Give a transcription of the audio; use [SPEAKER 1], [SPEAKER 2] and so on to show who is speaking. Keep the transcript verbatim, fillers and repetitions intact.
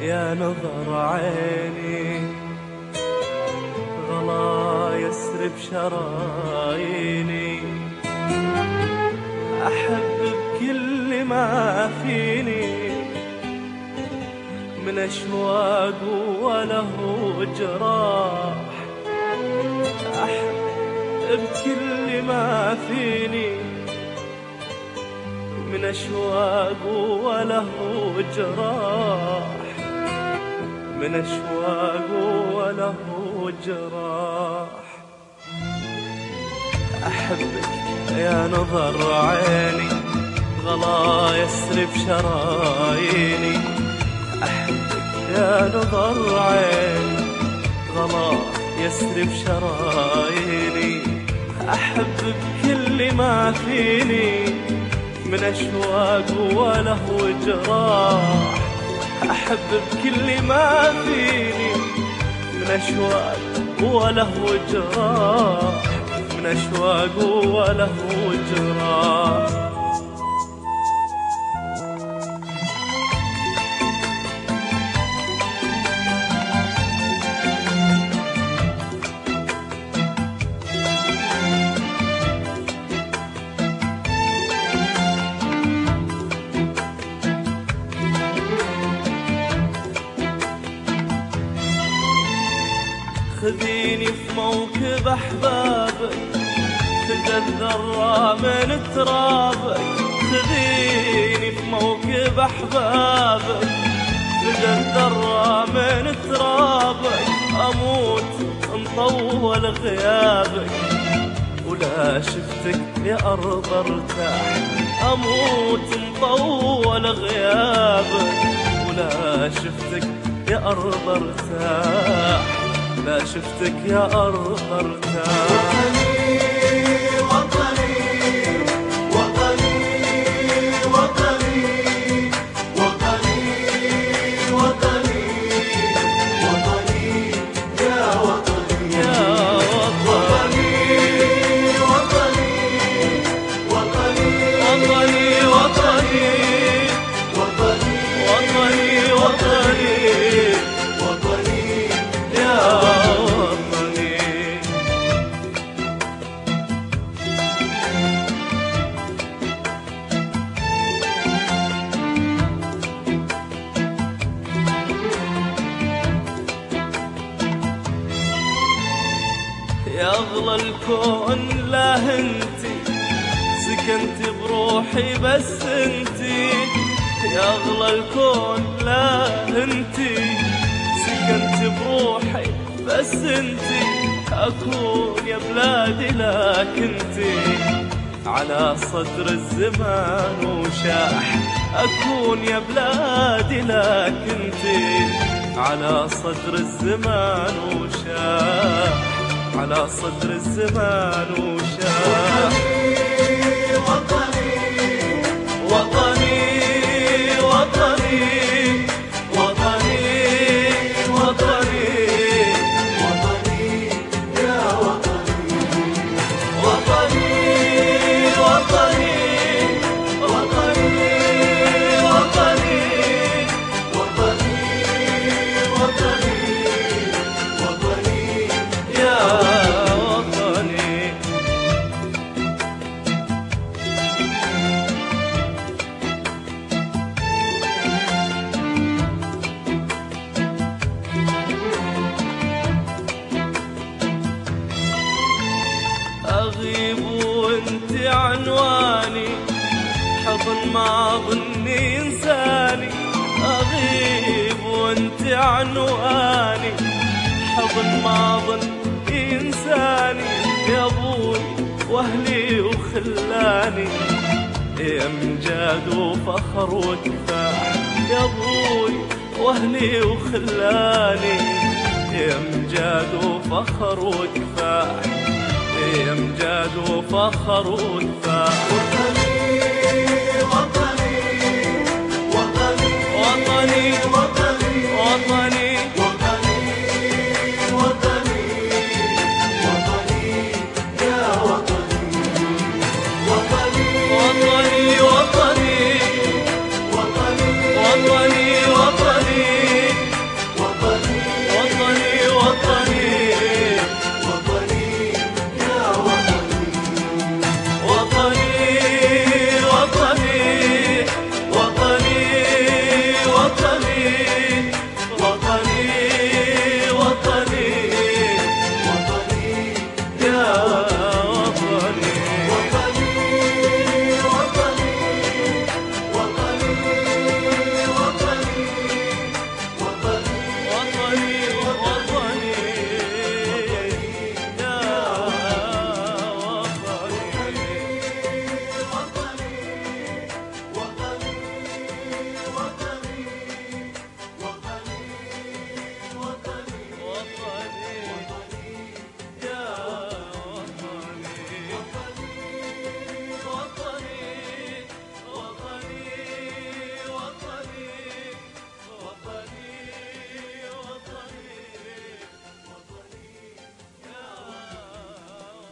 [SPEAKER 1] يا نظر عيني، غلا يسرب شراييني، أحب بكل ما فيني من أشواق وله جراح، أحب بكل ما فيني من أشواق وله جراح، من أشواق وله جراح. أحبك يا نظر عيني، غلا يسرب شراييني، أحبك يا نظر عيني، غلا يسرب شراييني، أحب بكل ما فيني من أشواق وله جراح، أحب بكل ما فيني من أشواق وله جراح، من أشواق وله جراح. خذيني في موكب أحبابك، خذ الذرة من ترابك، خذيني في موكب أحبابك، خذ الذرة من ترابك، أموت مطول غيابك ولا شفتك يا أرض ارتاح، أموت مطول غيابك ولا شفتك يا أرض ارتاح، لا شفتك يا أرض ارتاح.
[SPEAKER 2] وطني وطني وطني وطني وطني وطني وطني يا وطني
[SPEAKER 1] يا
[SPEAKER 2] وطني وطني وطني
[SPEAKER 1] وطني وطني
[SPEAKER 2] وطني
[SPEAKER 1] وطني وطني يا وطني. يا أغلى الكون لا انتي سكنتي بروحي بس انتي، يا أغلى الكون لا انتي سكنتي بروحي بس انتي، أكون يا بلادي لكنتي على صدر الزمان وشاح، أكون يا بلادي لكنتي على صدر الزمان وشاح، على صدر الزمان وشاح.
[SPEAKER 2] وطني
[SPEAKER 1] وطني وطني وطني وطني
[SPEAKER 2] وطني يا وطني
[SPEAKER 1] وطني وطني وطني وطني
[SPEAKER 2] وطني وطني وطني
[SPEAKER 1] يا وطني. أغيب وانت عنواني، حضن ما ظني إنساني، أغيب وانت عنواني، حضن ما ظني إنساني، يا أبوي وأهلي وخلاني، يا أمجاد وفخر وكفاح، يا أبوي وأهلي وخلاني، يا أمجاد وفخر وكفاح، يا أمجاد وفخر وكفاح.
[SPEAKER 2] وطني وطني